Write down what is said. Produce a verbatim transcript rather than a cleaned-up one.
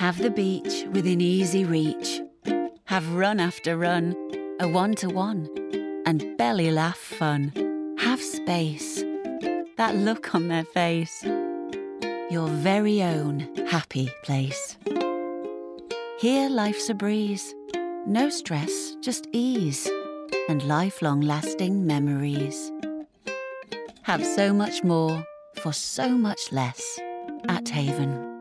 Have the beach within easy reach. Have run after run, a one-to-one, and belly laugh fun. Have space, that look on their face. Your very own happy place. Here life's a breeze. No stress, just ease. And lifelong lasting memories. Have so much more for so much less at Haven.